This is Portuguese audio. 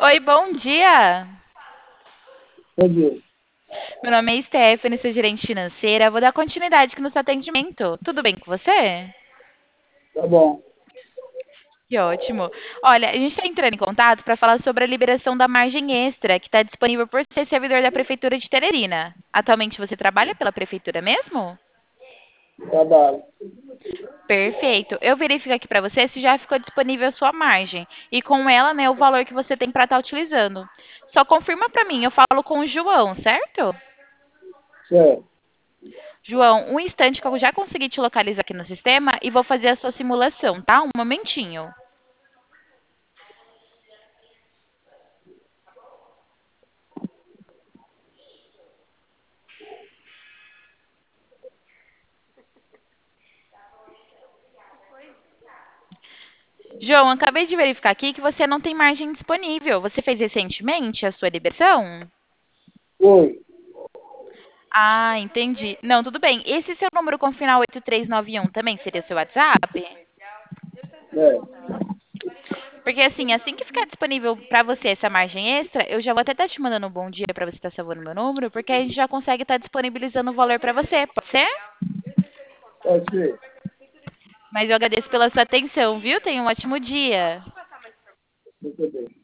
Oi, bom dia. Entendi. Meu nome é Stephanie, sou gerente financeira. Vou dar continuidade aqui no seu atendimento. Tudo bem com você? Tá bom. Que ótimo. Olha, a gente está entrando em contato para falar sobre a liberação da margem extra, que está disponível por ser servidor da Prefeitura de Teresina. Atualmente você trabalha pela Prefeitura mesmo? Trabalho. Perfeito. Eu verifico aqui para você se já ficou disponível a sua margem e com ela, né, o valor que você tem para estar utilizando. Só confirma para mim, eu falo com o João, certo? Certo. João, um instante que eu já consegui te localizar aqui no sistema e vou fazer a sua simulação, tá? Um momentinho. João, acabei de verificar aqui que você não tem margem disponível. Você fez recentemente a sua liberação? Oi. Ah, entendi. Não, tudo bem. Esse seu número com final 8391 também seria seu WhatsApp? É. Porque assim que ficar disponível para você essa margem extra, eu já vou até estar te mandando um bom dia para você estar salvando meu número, porque a gente já consegue estar disponibilizando o valor para você. Pode ser? Pode ser. Mas eu agradeço pela sua atenção, viu? Tenha um ótimo dia. Muito bem.